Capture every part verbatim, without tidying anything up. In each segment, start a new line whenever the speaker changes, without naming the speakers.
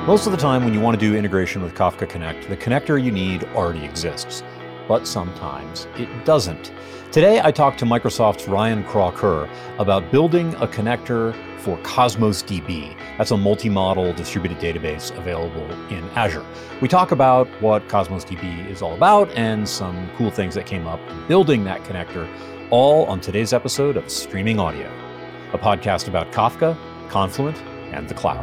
Most of the time when you want to do integration with Kafka Connect, the connector you need already exists, but sometimes it doesn't. Today I talked to Microsoft's Ryan Crocker about building a connector for Cosmos D B. That's a multi-model distributed database available in Azure. We talk about what Cosmos D B is all about and some cool things that came up in building that connector, all on today's episode of Streaming Audio, a podcast about Kafka, Confluent, and the cloud.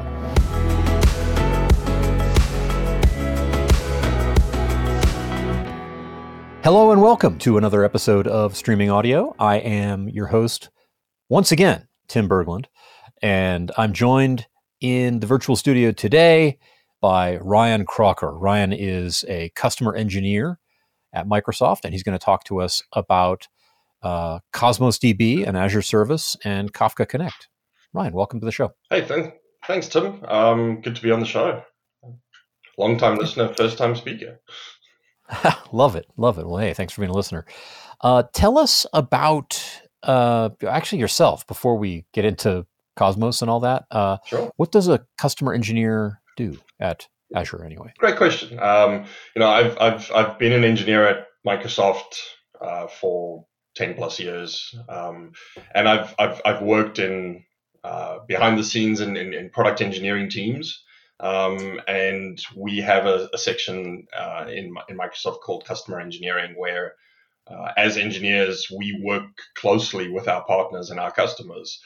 Hello and welcome to another episode of Streaming Audio. I am your host, once again, Tim Berglund, and I'm joined in the virtual studio today by Ryan Crocker. Ryan is a customer engineer at Microsoft, and he's going to talk to us about uh, Cosmos D B, an Azure service, and Kafka Connect. Ryan, welcome to the show.
Hey, th- thanks, Tim. Um, good to be on the show. Long-time listener, first-time speaker.
Love it. Love it. Well, hey, thanks for being a listener. Uh, tell us about, uh, actually yourself, before we get into Cosmos and all that. Uh,
sure.
What does a customer engineer do at Azure anyway?
Great question. Um, you know, I've, I've, I've been an engineer at Microsoft uh, for ten plus years. Um, and I've, I've, I've worked in uh, behind the scenes in, in, in product engineering teams. Um, and we have a, a section uh, in, in Microsoft called customer engineering, where uh, as engineers, we work closely with our partners and our customers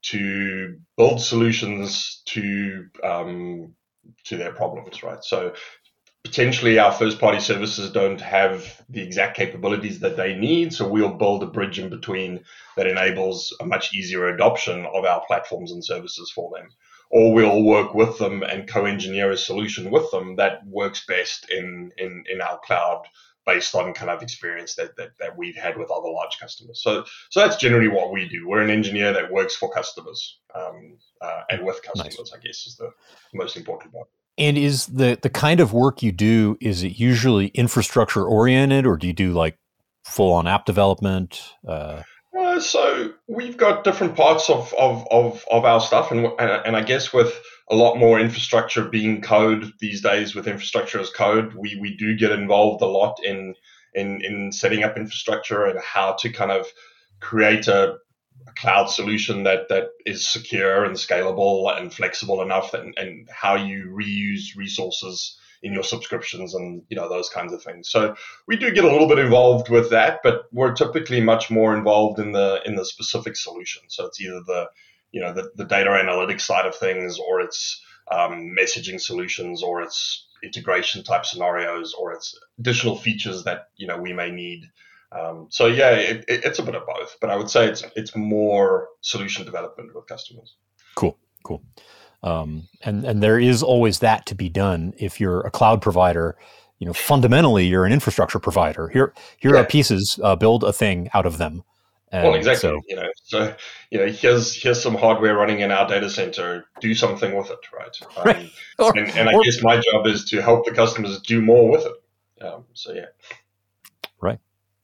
to build solutions to um, to their problems, right? So potentially our first-party services don't have the exact capabilities that they need, so we'll build a bridge in between that enables a much easier adoption of our platforms and services for them. Or we'll work with them and co-engineer a solution with them that works best in in, in our cloud based on kind of experience that, that that we've had with other large customers. So so that's generally what we do. We're an engineer that works for customers um, uh, and with customers, nice. I guess, is the most important part.
And is the, the kind of work you do, is it usually infrastructure oriented, or do you do like full on app development? Uh,
Uh, so we've got different parts of, of, of, of our stuff, and, and and I guess with a lot more infrastructure being code these days, with infrastructure as code, we, we do get involved a lot in in in setting up infrastructure and how to kind of create a, a cloud solution that, that is secure and scalable and flexible enough, and, and how you reuse resources in your subscriptions and, you know, those kinds of things. So we do get a little bit involved with that, but we're typically much more involved in the in the specific solution. So it's either the, you know, the, the data analytics side of things, or it's um, messaging solutions, or it's integration type scenarios, or it's additional features that, you know, we may need. Um, so yeah, it, it, it's a bit of both, but I would say it's it's more solution development with customers.
Cool, cool. Um, and, and there is always that to be done. If you're a cloud provider, you know, fundamentally you're an infrastructure provider. Here, here yeah. are pieces, uh, build a thing out of them.
And well, exactly. So, you know, so, you know, here's, here's some hardware running in our data center, do something with it. Right. Um,
right. Or,
and, and I
or,
guess my job is to help the customers do more with it. Um, so, yeah.
Right.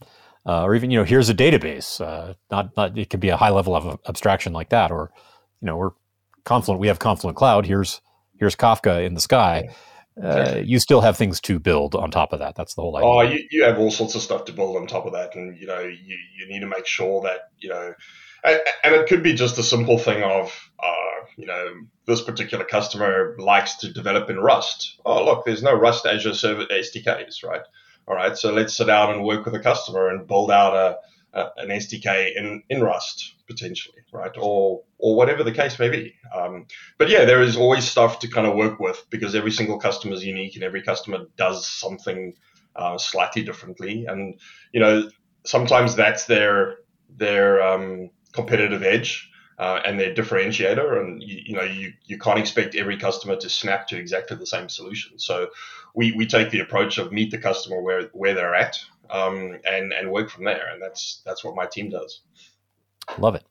Uh, or even, you know, here's a database, uh, not, not, it could be a high level of abstraction like that, or, you know, we're, Confluent, we have Confluent Cloud. Here's here's Kafka in the sky. Uh, you still have things to build on top of that. That's the whole idea.
Oh, you, you have all sorts of stuff to build on top of that, and you know you, you need to make sure that you know, and, and it could be just a simple thing of uh, you know this particular customer likes to develop in Rust. Oh, look, there's no Rust Azure Server S D Ks, right? All right, so let's sit down and work with a customer and build out a, a an S D K in in Rust potentially, right? Or or whatever the case may be. Um, but yeah, there is always stuff to kind of work with, because every single customer is unique and every customer does something uh, slightly differently. And, you know, sometimes that's their their um, competitive edge uh, and their differentiator. And, you, you know, you, you can't expect every customer to snap to exactly the same solution. So we, we take the approach of meet the customer where, where they're at um, and, and work from there. And that's that's what my team does.
Love it.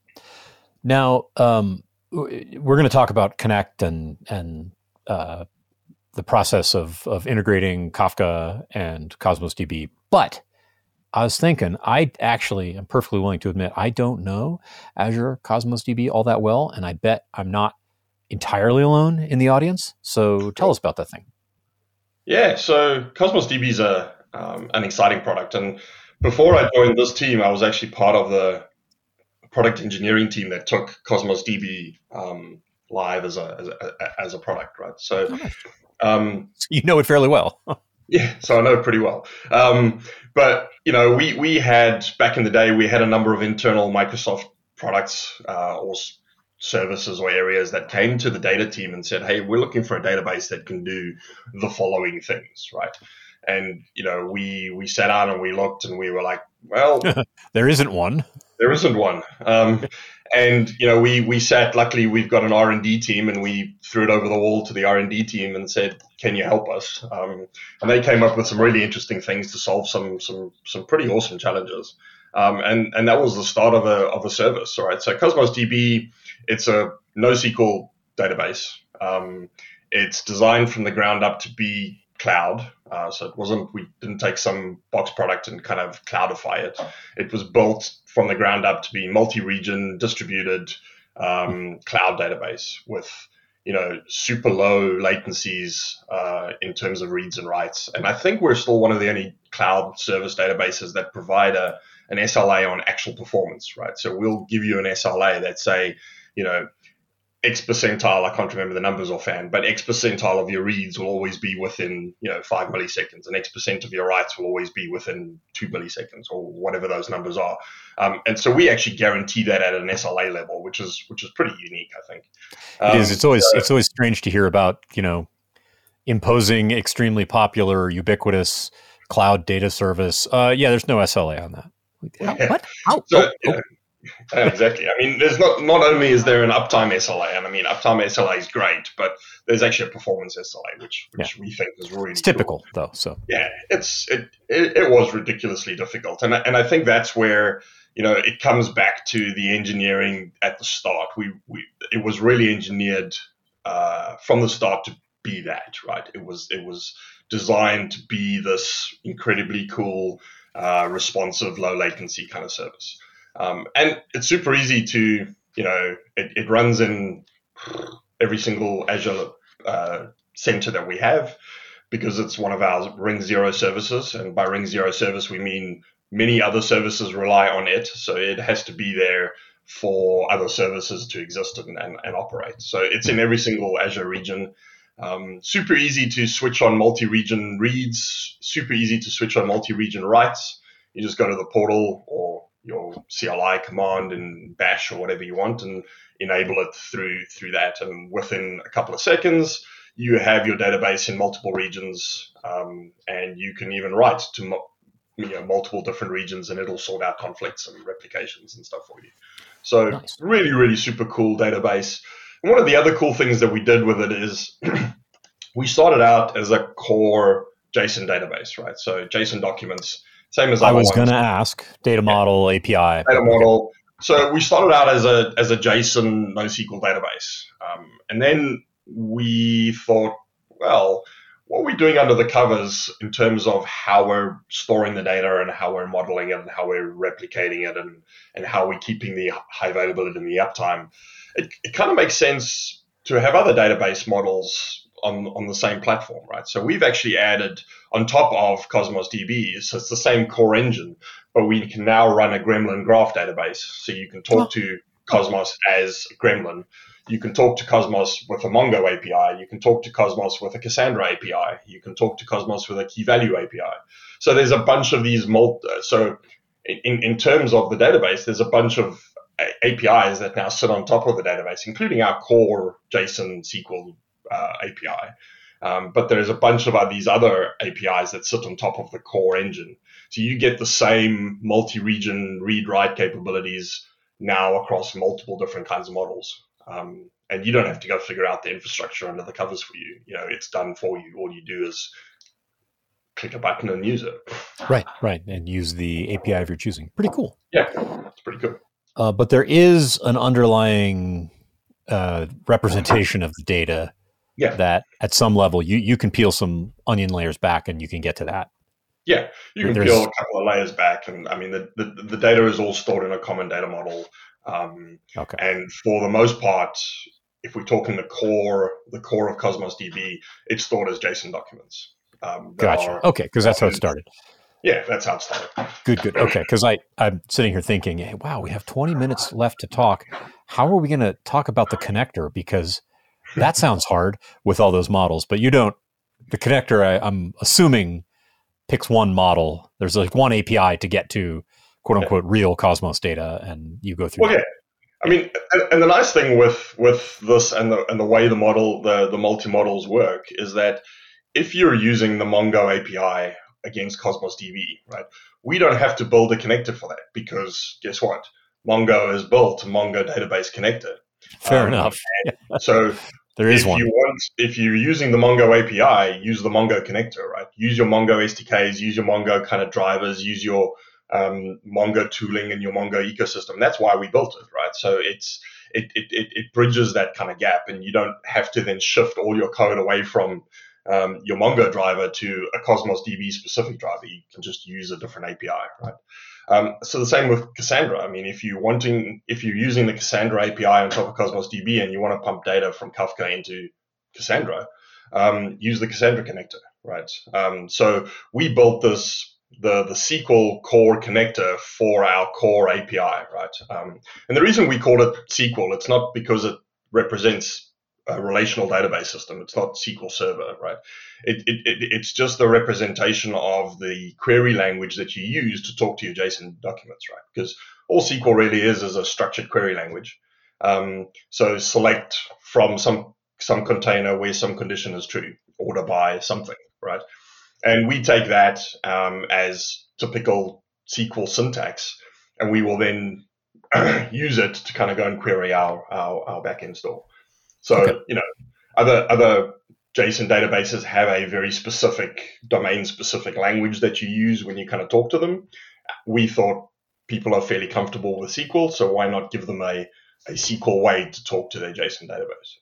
Now, um, we're going to talk about Connect and and uh, the process of of integrating Kafka and Cosmos D B. But I was thinking, I actually am perfectly willing to admit I don't know Azure Cosmos D B all that well, and I bet I'm not entirely alone in the audience. So tell us about that thing.
Yeah, so Cosmos D B is a um, an exciting product, and before I joined this team, I was actually part of the product engineering team that took Cosmos D B um, live as a, as a as a product, right? So,
Oh, nice.
um,
you know it fairly well.
yeah, so I know it pretty well. Um, but you know, we we had back in the day, we had a number of internal Microsoft products uh, or services or areas that came to the data team and said, hey, we're looking for a database that can do the following things, right? And, you know, we we sat down and we looked and we were like, well,
there isn't one.
There isn't one. Um, and, you know, we we sat, luckily we've got an R and D team, and we threw it over the wall to the R and D team and said, can you help us? Um, and they came up with some really interesting things to solve some some some pretty awesome challenges. Um, and, and that was the start of a of a service, all right? So Cosmos D B, it's a NoSQL database. Um, it's designed from the ground up to be cloud. Uh, so it wasn't, we didn't take some box product and kind of cloudify it. It was built from the ground up to be multi-region, distributed um, cloud database with, you know, super low latencies uh, in terms of reads and writes. And I think we're still one of the only cloud service databases that provide a an S L A on actual performance, right? So we'll give you an S L A that say, you know, X percentile, I can't remember the numbers offhand, but X percentile of your reads will always be within, you know, five milliseconds, and X percent of your writes will always be within two milliseconds, or whatever those numbers are. Um, and so we actually guarantee that at an S L A level, which is which is pretty unique, I think. Um,
it is. It's always uh, it's always strange to hear about, you know, imposing extremely popular, ubiquitous cloud data service. Uh, yeah, there's no S L A on that. How,
yeah.
What? How?
So,
oh,
yeah.
oh.
Uh, exactly. I mean, there's not not only is there an uptime S L A, and I mean, uptime S L A is great, but there's actually a performance S L A, which which yeah. we think is really
it's typical,
cool.
though. So
yeah, it's it, it it was ridiculously difficult, and and I think that's where, you know, it comes back to the engineering at the start. We we it was really engineered uh, from the start to be that, right. It was it was designed to be this incredibly cool, uh, responsive, low latency kind of service. Um, and it's super easy to, you know, it, it runs in every single Azure uh, center that we have, because it's one of our Ring Zero services. And by Ring Zero service, we mean many other services rely on it. So it has to be there for other services to exist and, and, and operate. So it's in every single Azure region. Um, super easy to switch on multi-region reads, super easy to switch on multi-region writes. You just go to the portal or your C L I command in Bash or whatever you want and enable it through through that. And within a couple of seconds, you have your database in multiple regions, um, and you can even write to mo- you know, multiple different regions, and it'll sort out conflicts and replications and stuff for you. So nice. Really, really super cool database. And one of the other cool things that we did with it is we started out as a core JSON database, right? So JSON documents. Same as
I was
going
to ask data model, yeah. A P I.
Data model. So we started out as a as a JSON NoSQL database, um, and then we thought, well, what are we doing under the covers in terms of how we're storing the data and how we're modeling it and how we're replicating it and and how we're keeping the high availability and the uptime? It, it kind of makes sense to have other database models on on the same platform, right? So we've actually added on top of Cosmos D B, so it's the same core engine, but we can now run a Gremlin graph database. So you can talk to Cosmos as Gremlin. You can talk to Cosmos with a Mongo A P I. You can talk to Cosmos with a Cassandra A P I. You can talk to Cosmos with a key value A P I. So there's a bunch of these multi, so in, in terms of the database, there's a bunch of A P Is that now sit on top of the database, including our core JSON S Q L Uh, A P I. Um, but there's a bunch of uh, these other A P Is that sit on top of the core engine. So you get the same multi-region read-write capabilities now across multiple different kinds of models. Um, and you don't have to go figure out the infrastructure under the covers for you. You know, it's done for you. All you do is click a button and use it.
Right, right. And use the A P I of your choosing. Pretty cool.
Yeah, it's pretty cool.
Uh, but there is an underlying uh, representation of the data. Yeah. That at some level you, you can peel some onion layers back and you can get to that.
Yeah, you can There's, peel a couple of layers back, and I mean the, the, the data is all stored in a common data model. Um, okay. And for the most part, if we're talking the core, the core of Cosmos D B, it's stored as JSON documents. Um,
gotcha.
Are,
okay, because that's how it started.
Yeah, that's how it started.
Good, good. Okay, because I I'm sitting here thinking, hey, wow, we have twenty minutes left to talk. How are we going to talk about the connector? Because that sounds hard with all those models, but you don't. The connector, I, I'm assuming, picks one model. There's like one A P I to get to quote unquote yeah. real Cosmos data, and you go through.
Well,
that.
yeah. I mean, and, and the nice thing with with this and the and the way the model the the multi models work is that if you're using the Mongo A P I against Cosmos D B, right, we don't have to build a connector for that because guess what? Mongo has built a Mongo database connector.
Fair um, enough.
So
there is
if
one.
You want, if you're using the Mongo A P I, use the Mongo connector, right? Use your Mongo S D Ks, use your Mongo kind of drivers, use your um, Mongo tooling and your Mongo ecosystem. That's why we built it, right? So it's it it it, it bridges that kind of gap, and you don't have to then shift all your code away from um, your Mongo driver to a Cosmos D B specific driver. You can just use a different A P I, right? Um, so the same with Cassandra. I mean, if you're wanting, if you're using the Cassandra A P I on top of Cosmos D B and you want to pump data from Kafka into Cassandra, um, use the Cassandra connector, right? Um, so we built this the the S Q L core connector for our core A P I, right? Um, and the reason we call it S Q L, it's not because it represents a relational database system. It's not S Q L Server, right? It, it, it it's just the representation of the query language that you use to talk to your JSON documents, right? Because all S Q L really is is a structured query language. Um, so select from some some container where some condition is true, order by something, right? And we take that um, as typical S Q L syntax, and we will then use it to kind of go and query our our, our backend store. So, okay. you know, other other JSON databases have a very specific, domain-specific language that you use when you kind of talk to them. We thought people are fairly comfortable with S Q L, so why not give them a, a S Q L way to talk to their JSON database?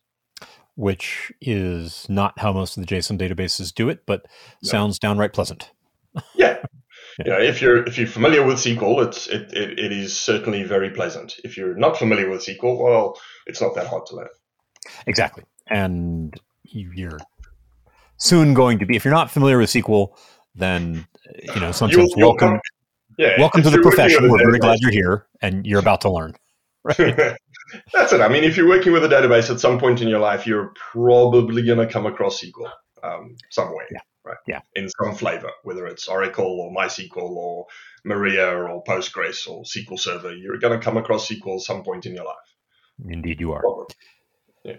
Which is not how most of the JSON databases do it, but no. sounds downright pleasant.
Yeah. yeah. You know, if you're if you're familiar with S Q L, it's it, it it is certainly very pleasant. If you're not familiar with S Q L, well, it's not that hard to learn.
Exactly. And you're soon going to be, if you're not familiar with S Q L, then, you know, sometimes you'll, welcome, you'll yeah, welcome to the profession. We're very glad you're here and you're about to learn. Right?
That's it. I mean, if you're working with a database at some point in your life, you're probably going to come across S Q L um, somewhere,
yeah.
right?
Yeah.
In some flavor, whether it's Oracle or MySQL or Maria or Postgres or S Q L Server, you're going to come across S Q L at some point in your life.
Indeed you are.
Probably. Yeah.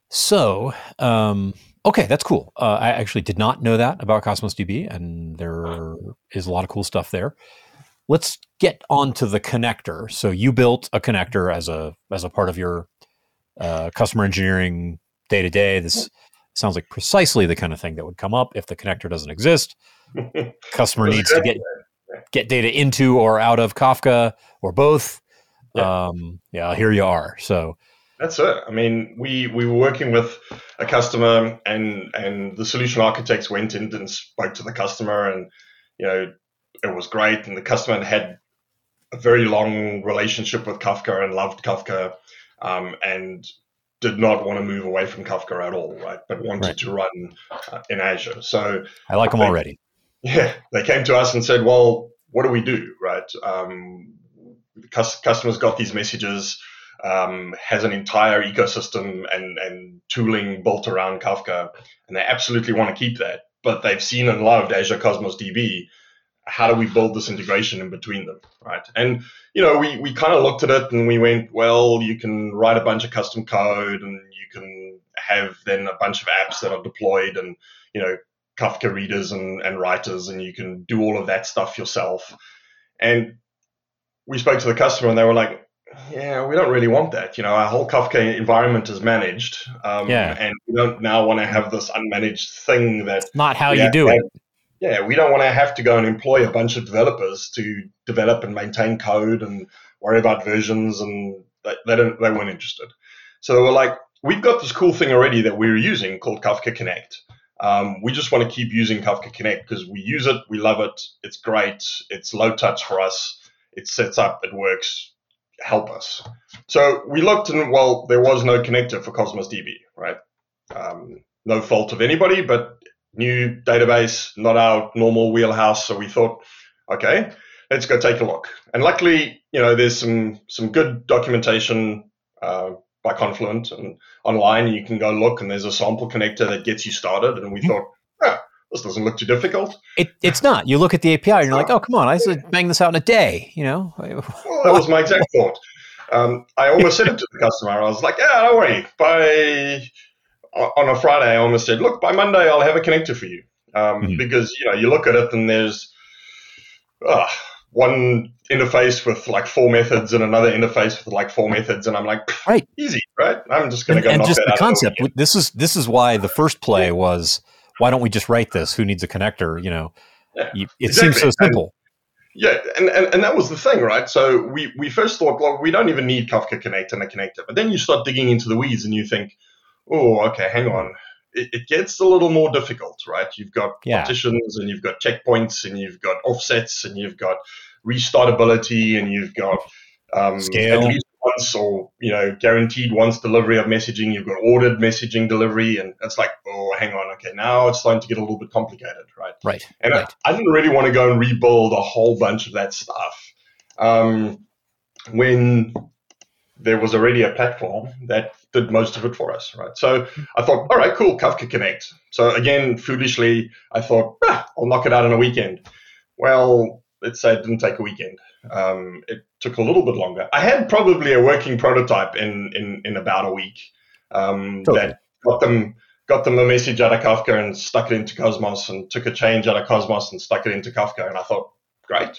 So, um, okay, that's cool. Uh, I actually did not know that about Cosmos D B, and there is a lot of cool stuff there. Let's get onto the connector. So you built a connector as a as a part of your uh, customer engineering day to day. This sounds like precisely the kind of thing that would come up if the connector doesn't exist. Customer needs to get get data into or out of Kafka or both. Yeah, um, yeah here you are. So
that's it. I mean, we we were working with a customer, and and the solution architects went in and spoke to the customer, and you know. It was great, and the customer had a very long relationship with Kafka and loved Kafka, um, and did not want to move away from Kafka at all, right? But wanted right. to run uh, in Azure. So
I like them
they,
already.
Yeah, they came to us and said, "Well, what do we do?" Right? Um, the customers got these messages, um, has an entire ecosystem and and tooling built around Kafka, and they absolutely want to keep that, but they've seen and loved Azure Cosmos D B. How do we build this integration in between them, right? And, you know, we, we kind of looked at it and we went, well, you can write a bunch of custom code and you can have then a bunch of apps that are deployed and, you know, Kafka readers and, and writers, and you can do all of that stuff yourself. And we spoke to the customer and they were like, yeah, we don't really want that. You know, our whole Kafka environment is managed, um,
yeah.
and we don't now want to have this unmanaged thing that...
Not how you do it.
Yeah, we don't want to have to go and employ a bunch of developers to develop and maintain code and worry about versions, and they, they don't they weren't interested. So they were like, we've got this cool thing already that we're using called Kafka Connect. Um, we just want to keep using Kafka Connect because we use it, we love it, it's great, it's low touch for us, it sets up, it works help us. So we looked and, well, there was no connector for Cosmos D B, right? Um, no fault of anybody, but new database, not our normal wheelhouse. So we thought, okay, let's go take a look. And luckily, you know, there's some some good documentation uh, by Confluent and online. You can go look, and there's a sample connector that gets you started. And we mm-hmm. thought, ah, this doesn't look too difficult.
It, it's not. You look at the A P I and you're like, oh, come on, I should bang this out in a day, you know?
Well, that was my exact thought. Um, I almost said it to the customer. I was like, yeah, don't worry. By on a Friday, I almost said, look, by Monday, I'll have a connector for you. Um, mm-hmm. Because, you know, you look at it and there's uh, one interface with like four methods and another interface with like four methods. And I'm like,
right,
easy, right? I'm just going to go
and
knock
just
that
the
out
concept.
The
this is this is why the first play was, why don't we just write this? Who needs a connector? You know,
yeah,
you, it
exactly.
seems so simple.
And, yeah, and, and and that was the thing, right? So we we first thought, well, we don't even need Kafka Connect and a connector. But then you start digging into the weeds and you think, oh, okay, hang on. It, it gets a little more difficult, right? You've got
yeah.
partitions and you've got checkpoints and you've got offsets and you've got restartability and you've got um,
scale.
At least once or, you know, guaranteed once delivery of messaging. You've got ordered messaging delivery. And it's like, oh, hang on. Okay, now it's starting to get a little bit complicated, right?
Right.
And
right.
I, I didn't really want to go and rebuild a whole bunch of that stuff um, when there was already a platform that did most of it for us, right? So I thought, all right, cool, Kafka Connect. So again, foolishly, I thought, ah, I'll knock it out in a weekend. Well, let's say it didn't take a weekend. Um, it took a little bit longer. I had probably a working prototype in in, in about a week um, totally. that got them got them a message out of Kafka and stuck it into Cosmos, and took a change out of Cosmos and stuck it into Kafka. And I thought, great.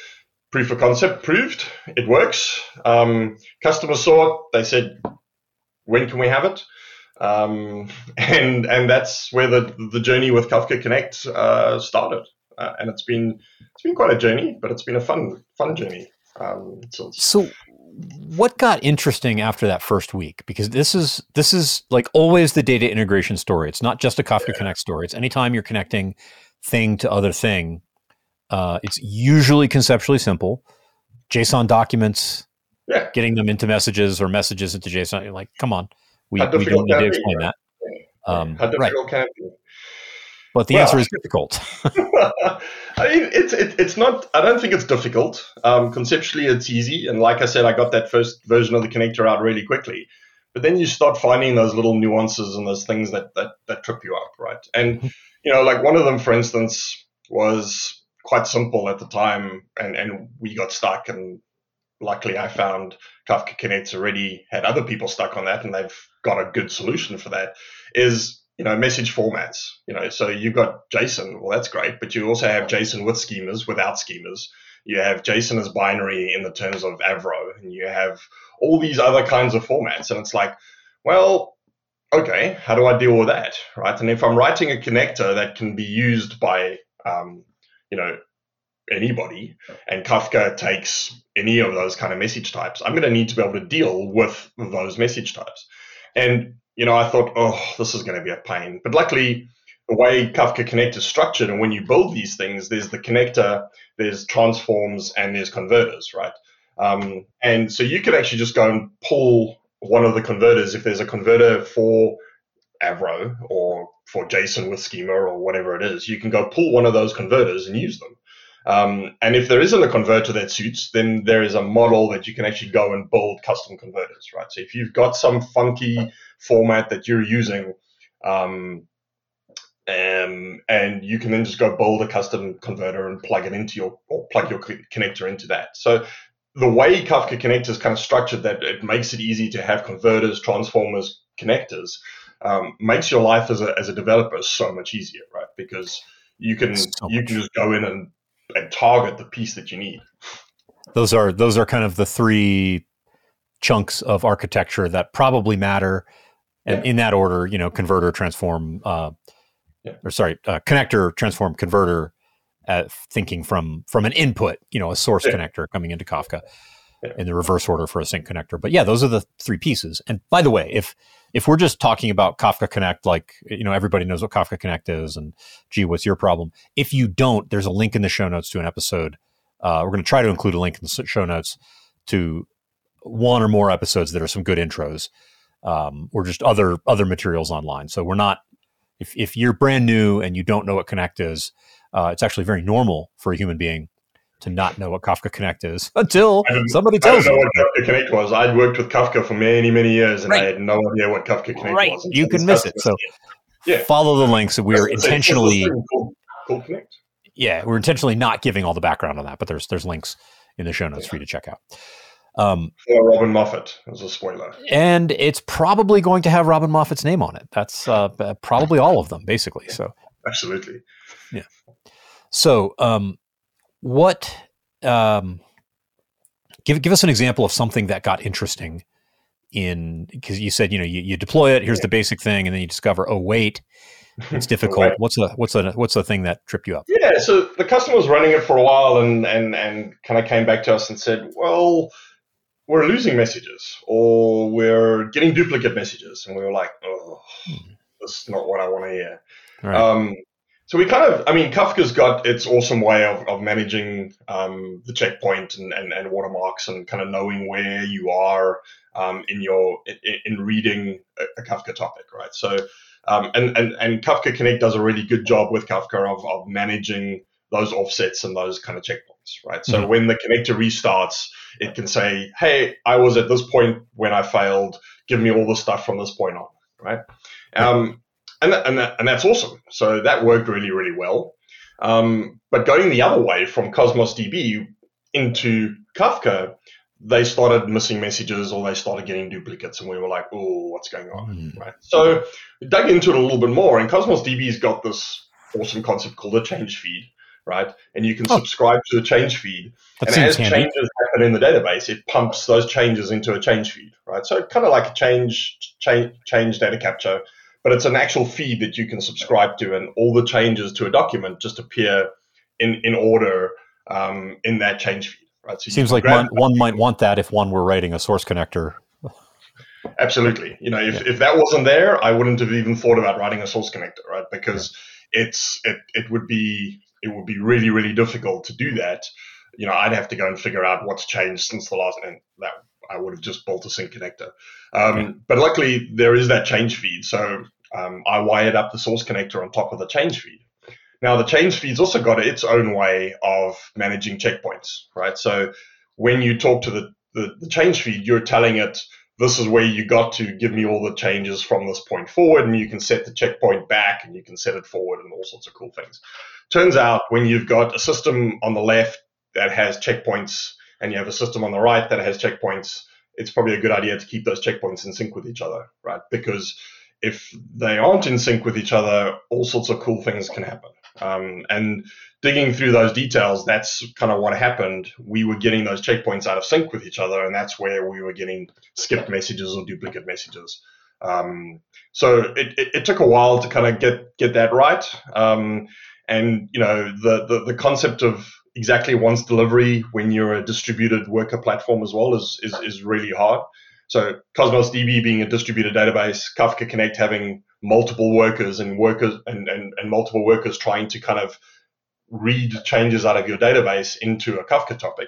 Proof of concept proved, it works. Um, customers saw it, they said, when can we have it? Um, and and that's where the, the journey with Kafka Connect uh, started. Uh, and it's been it's been quite a journey, but it's been a fun fun journey. Um, so,
so what got interesting after that first week? Because this is this is like always the data integration story. It's not just a Kafka yeah. Connect story. It's anytime you're connecting thing to other thing. Uh, it's usually conceptually simple. JSON documents,
yeah.
getting them into messages or messages into JSON. You're like, come on, we, we don't need to explain
be,
that. Um,
How difficult
right.
can it be?
But the
well,
answer is difficult.
I mean, it's it, it's not. I don't think it's difficult. Um, conceptually, it's easy. And like I said, I got that first version of the connector out really quickly. But then you start finding those little nuances and those things that that that trip you up, right? And you know, like one of them, for instance, was quite simple at the time, and, and we got stuck, and luckily I found Kafka Connect already had other people stuck on that, and they've got a good solution for that, is, you know, message formats. You know, so you've got JSON, well, that's great, but you also have JSON with schemas, without schemas. You have JSON as binary in the terms of Avro, and you have all these other kinds of formats, and it's like, well, okay, how do I deal with that, right? And if I'm writing a connector that can be used by um, you know, anybody, and Kafka takes any of those kind of message types, I'm going to need to be able to deal with those message types. And, you know, I thought, oh, this is going to be a pain. But luckily, the way Kafka Connect is structured, and when you build these things, there's the connector, there's transforms, and there's converters, right? Um, and so you could actually just go and pull one of the converters. If there's a converter for Avro or for JSON with schema or whatever it is, you can go pull one of those converters and use them. Um, and if there isn't a converter that suits, then there is a model that you can actually go and build custom converters, right? So if you've got some funky format that you're using, um, um, and you can then just go build a custom converter and plug it into your, or plug your connector into that. So the way Kafka Connect is kind of structured, that it makes it easy to have converters, transformers, connectors, Um, makes your life as a as a developer so much easier, right? Because you can so you can just go in and, and target the piece that you need.
Those are those are kind of the three chunks of architecture that probably matter, and yeah. in that order, you know, converter, transform, uh, yeah. or sorry, uh, connector, transform, converter. Uh, thinking from from an input, you know, a source yeah. connector coming into Kafka. Yeah. In the reverse order for a sync connector. But yeah, those are the three pieces. And by the way, if if we're just talking about Kafka Connect, like, you know, everybody knows what Kafka Connect is, and gee, what's your problem? If you don't, there's a link in the show notes to an episode. Uh, we're going to try to include a link in the show notes to one or more episodes that are some good intros, um, or just other other materials online. So we're not, if, if you're brand new and you don't know what Connect is, uh, it's actually very normal for a human being to not know what Kafka Connect is until somebody tells you.
I don't know what Kafka Connect was. I'd worked with Kafka for many, many years, and right. I had no idea what Kafka Connect
right.
was.
You can miss it. So yeah. follow the links. We're That's intentionally
called, called Connect.
Yeah, we're intentionally not giving all the background on that, but there's there's links in the show notes yeah. for you to check out. Um,
For Robin Moffat, as a spoiler.
And it's probably going to have Robin Moffat's name on it. That's uh, probably all of them, basically. So
absolutely.
Yeah. So um, what um, give give us an example of something that got interesting in, because you said, you know, you, you deploy it, here's yeah. the basic thing, and then you discover, oh wait, it's difficult. Right. What's the what's the what's the thing that tripped you up?
Yeah, so the customer was running it for a while and and and kind of came back to us and said, well, we're losing messages or we're getting duplicate messages. And we were like, oh, hmm. that's not what I want to hear. Right. Um, so we kind of, I mean, Kafka's got its awesome way of, of managing um, the checkpoint and, and, and watermarks and kind of knowing where you are um, in your in, in reading a, a Kafka topic, right? So, um, and, and, and Kafka Connect does a really good job with Kafka of, of managing those offsets and those kind of checkpoints, right? So mm-hmm. when the connector restarts, it can say, hey, I was at this point when I failed, give me all the stuff from this point on, right? Um, and, that, and, that, and that's awesome. So that worked really, really well. Um, but going the other way from Cosmos D B into Kafka, they started missing messages or they started getting duplicates, and we were like, oh, what's going on, mm-hmm. right? So we dug into it a little bit more, and Cosmos D B's got this awesome concept called a change feed, right? And you can oh. subscribe to the change feed. That and as handy. changes happen in the database, it pumps those changes into a change feed, right? So kind of like a change, change, change data capture, but it's an actual feed that you can subscribe to, and all the changes to a document just appear in, in order um, in that change feed, right? So
seems like one, one might want that if one were writing a source connector.
Absolutely. You know, if, yeah. if that wasn't there, I wouldn't have even thought about writing a source connector, right? Because yeah. it's it it would be it would be really, really difficult to do that. You know, I'd have to go and figure out what's changed since the last, and that I would have just built a sync connector. Um, yeah. But luckily, there is that change feed. So um, I wired up the source connector on top of the change feed. Now, the change feed's also got its own way of managing checkpoints, right? So when you talk to the, the, the change feed, you're telling it, this is where you got to give me all the changes from this point forward, and you can set the checkpoint back and you can set it forward and all sorts of cool things. Turns out when you've got a system on the left that has checkpoints and you have a system on the right that has checkpoints, it's probably a good idea to keep those checkpoints in sync with each other, right? Because if they aren't in sync with each other, all sorts of cool things can happen. Um, and digging through those details, that's kind of what happened. We were getting those checkpoints out of sync with each other, and that's where we were getting skipped messages or duplicate messages. Um, so it, it, it took a while to kind of get get that right. Um, and you know, the, the the concept of exactly once delivery when you're a distributed worker platform as well is is, is really hard. So Cosmos D B being a distributed database, Kafka Connect having multiple workers and workers and, and, and multiple workers trying to kind of read changes out of your database into a Kafka topic.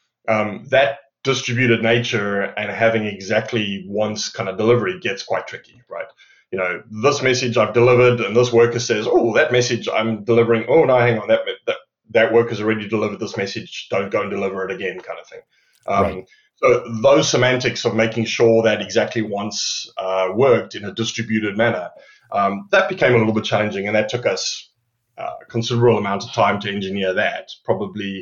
Um, that distributed nature and having exactly once kind of delivery gets quite tricky, right? You know, this message I've delivered and this worker says, oh, that message I'm delivering, oh, no, hang on, that that, that worker's already delivered this message, don't go and deliver it again kind of thing. Um, right. So those semantics of making sure that exactly once uh, worked in a distributed manner, um, that became a little bit challenging, and that took us uh, a considerable amount of time to engineer that, probably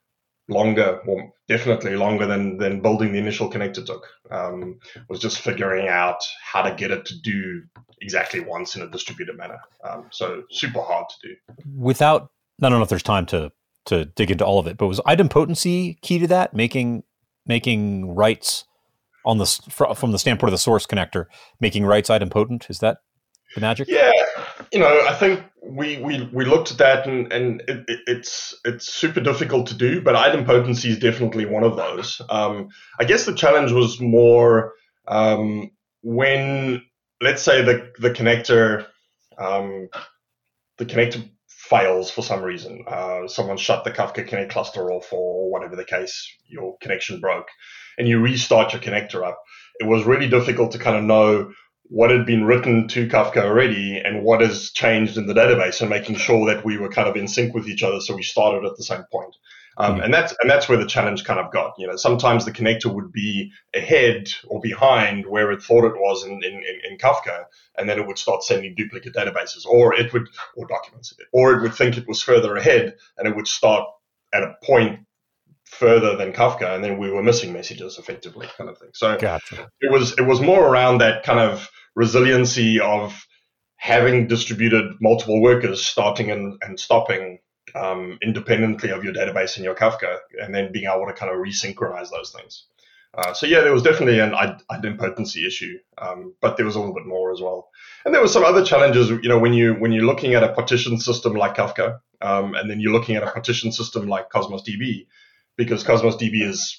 longer, well, definitely longer than, than building the initial connector took. Um, was just figuring out how to get it to do exactly once in a distributed manner. Um, so super hard to do.
Without, I don't know if there's time to to dig into all of it, but was idempotency key to that, making making writes on the from the standpoint of the source connector, making writes idempotent? Is that the magic?
Yeah, you know, I think we we, we looked at that, and and it, it, it's it's super difficult to do, but idempotency is definitely one of those. Um, I guess the challenge was more um, when, let's say, the the connector um, the connector fails for some reason. Uh, someone shut the Kafka Connect cluster off, or whatever the case, your connection broke, and you restart your connector up. It was really difficult to kind of know what had been written to Kafka already and what has changed in the database, and making sure that we were kind of in sync with each other, so we started at the same point. Um, mm-hmm. And that's and that's where the challenge kind of got. You know, sometimes the connector would be ahead or behind where it thought it was in, in, in Kafka, and then it would start sending duplicate databases, or it would or documents, or it would think it was further ahead, and it would start at a point further than Kafka, and then we were missing messages effectively, kind of thing. So
gotcha.
it was it was more around that kind of resiliency of having distributed multiple workers starting and, and stopping um, independently of your database and your Kafka, and then being able to kind of resynchronize those things. Uh, so yeah, there was definitely an idempotency issue, um, but there was a little bit more as well. And there were some other challenges, you know, when you when you're looking at a partition system like Kafka, um, and then you're looking at a partition system like Cosmos D B, because Cosmos D B is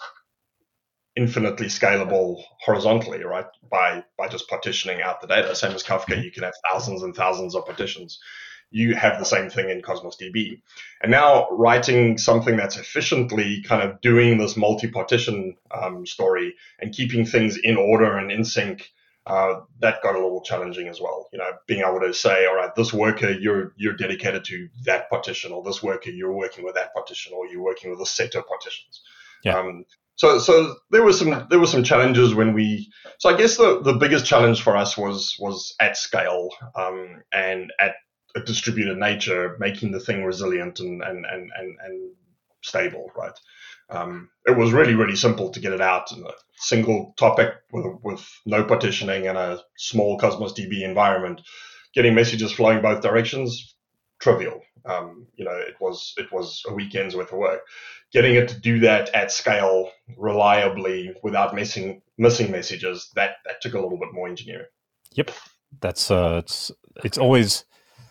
infinitely scalable horizontally, right? By by just partitioning out the data. Same as Kafka, you can have thousands and thousands of partitions. You have the same thing in Cosmos D B. And now writing something that's efficiently kind of doing this multi-partition um, story and keeping things in order and in sync, uh, that got a little challenging as well. You know, being able to say, all right, this worker, you're you're dedicated to that partition, or this worker, you're working with that partition, or you're working with a set of partitions.
Yeah.
Um, so so there were some there were some challenges when we. So I guess the, the biggest challenge for us was was at scale um, and at a distributed nature, making the thing resilient and and and and, and stable, right? Um, it was really, really simple to get it out in a single topic with, with no partitioning and a small Cosmos D B environment. Getting messages flowing both directions, trivial. Um, you know, it was it was a weekend's worth of work. Getting it to do that at scale, reliably, without missing missing messages, that that took a little bit more engineering.
Yep, that's uh, it's it's always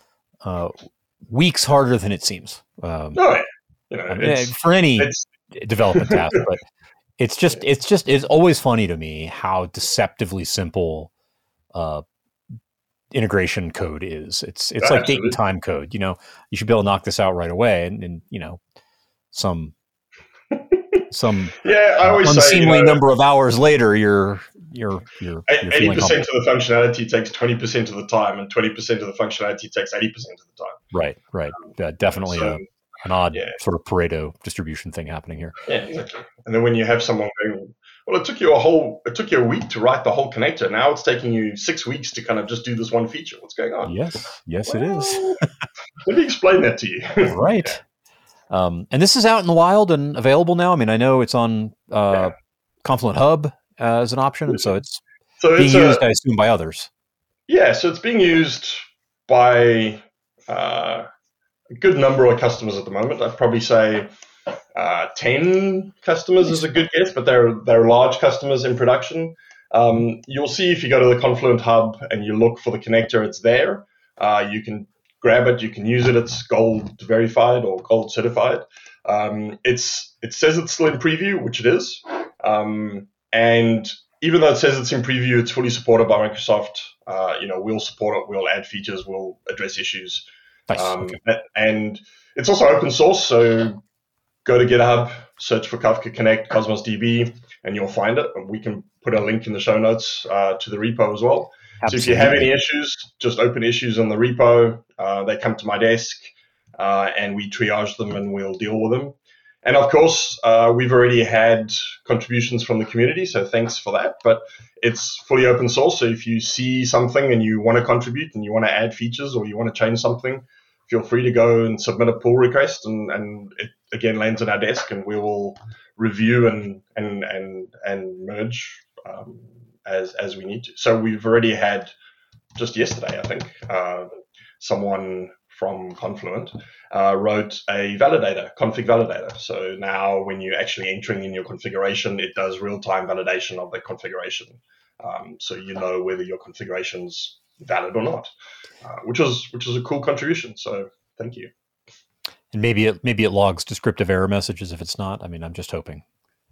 uh, weeks harder than it seems. Um,
oh, yeah. You know, it's,
for any
it's,
development task, but it's just it's just it's always funny to me how deceptively simple uh, integration code is. It's it's like date and time code. You know, you should be able to knock this out right away, and, and you know, some some
yeah, I always
uh, unseemly
say, you know,
number of hours later, you're you're you're
eighty percent of the functionality takes twenty percent of the time, and twenty percent of the functionality takes eighty percent of the time.
Right, right. Um, uh, definitely so, a, an odd
yeah.
sort of Pareto distribution thing happening here.
Yeah, exactly. And then when you have someone going, well, it took you a whole, it took you a week to write the whole connector. Now it's taking you six weeks to kind of just do this one feature. What's going on?
Yes, yes,
well,
it is.
Let me explain that to you.
Right. Yeah. Um, and this is out in the wild and available now. I mean, I know it's on uh, yeah. Confluent Hub uh, as an option, and so it's
so
being
it's
used,
a,
I assume, by others.
Yeah, so it's being used by uh, a good number of customers at the moment. I'd probably say uh, ten customers is a good guess, but they're they're large customers in production. Um, you'll see if you go to the Confluent Hub and you look for the connector, it's there. Uh, you can grab it, you can use it. It's gold verified or gold certified. Um, it's it says it's still in preview, which it is. Um, and even though it says it's in preview, it's fully supported by Microsoft. Uh, you know, we'll support it, we'll add features, we'll address issues.
Nice.
Um,
okay.
And it's also open source, so go to GitHub, search for Kafka Connect Cosmos D B, and you'll find it. And we can put a link in the show notes uh, to the repo as well. Absolutely. So if you have any issues, just open issues on the repo. Uh, they come to my desk, uh, and we triage them, and we'll deal with them. And of course, uh, we've already had contributions from the community, so thanks for that. But it's fully open source, so if you see something and you want to contribute and you want to add features or you want to change something, feel free to go and submit a pull request, and, and it again lands on our desk, and we will review and and and and merge um, as as we need to. So we've already had, just yesterday, I think, uh, someone from Confluent uh, wrote a validator, config validator. So now when you're actually entering in your configuration, it does real-time validation of the configuration. Um, so you know whether your configuration's valid or not, uh, which was which was a cool contribution. So thank you.
And maybe it maybe it logs descriptive error messages if it's not. I mean, I'm just hoping.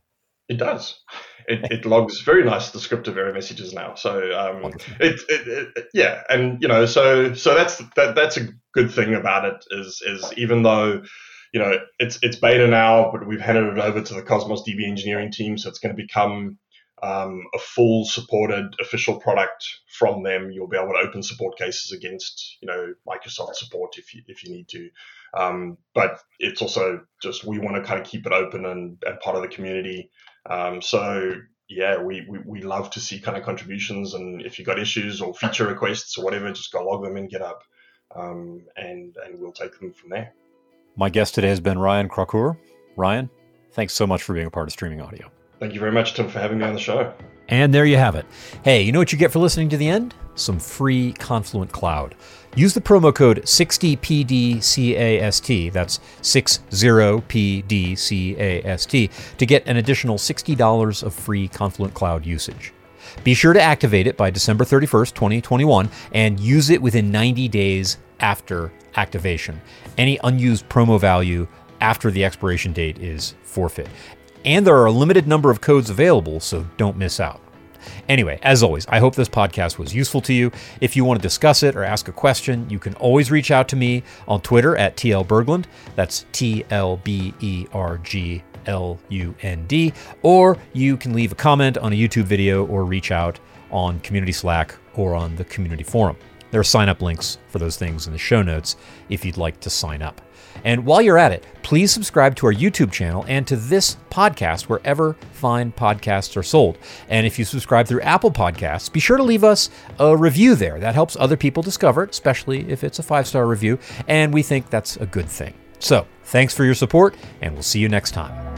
It does. It, it logs very nice descriptive error messages now. So um, it, it, it yeah, and you know, so so that's that that's a good thing about it is is even though you know it's it's beta now, but we've handed it over to the Cosmos D B engineering team, so it's going to become um, a full supported official product from them. You'll be able to open support cases against you know Microsoft support if you if you need to. Um, but it's also just we want to kind of keep it open and, and part of the community. Um, so yeah, we, we, we love to see kind of contributions, and if you got issues or feature requests or whatever, just go log them in GitHub, um, and and we'll take them from there.
My guest today has been Ryan Krockour. Ryan, thanks so much for being a part of Streaming Audio.
Thank you very much, Tim, for having me on the show.
And there you have it. Hey, you know what you get for listening to the end? Some free Confluent Cloud. Use the promo code sixty P D C A S T, that's sixty P D C A S T, to get an additional sixty dollars of free Confluent Cloud usage. Be sure to activate it by December thirty-first, twenty twenty-one, and use it within ninety days after activation. Any unused promo value after the expiration date is forfeit. And there are a limited number of codes available, so don't miss out. Anyway, as always, I hope this podcast was useful to you. If you want to discuss it or ask a question, you can always reach out to me on Twitter at T L Berglund. That's T L B E R G L U N D. Or you can leave a comment on a YouTube video or reach out on Community Slack or on the community forum. There are sign-up links for those things in the show notes if you'd like to sign up. And while you're at it, please subscribe to our YouTube channel and to this podcast wherever fine podcasts are sold. And if you subscribe through Apple Podcasts, be sure to leave us a review there. That helps other people discover it, especially if it's a five-star review, and we think that's a good thing. So, thanks for your support, and we'll see you next time.